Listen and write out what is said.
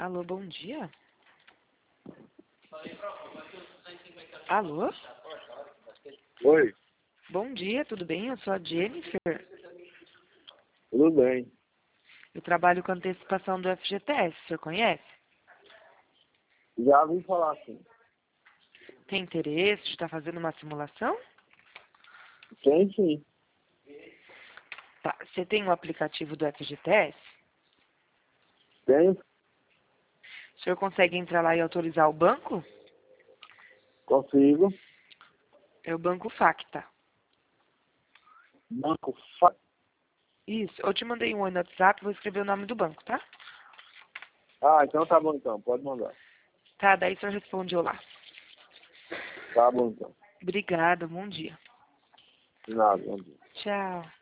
Alô, bom dia. Alô? Oi, Bom dia, tudo bem? Eu sou a Jennifer. tudo bem. Eu trabalho com antecipação do FGTS, o senhor conhece? Já ouvi falar assim. Tem interesse de estar fazendo uma simulação? Tem sim. Tá. Você tem o aplicativo do FGTS? Tem, O senhor consegue entrar lá e autorizar o banco? consigo. É o Banco Facta. Banco Isso. Eu te mandei um oi no WhatsApp, vou escrever o nome do banco, tá? Ah, então tá bom então, pode mandar. Tá, daí o senhor responde eu lá. Tá bom então. Obrigada, bom dia. De nada, bom dia. Tchau.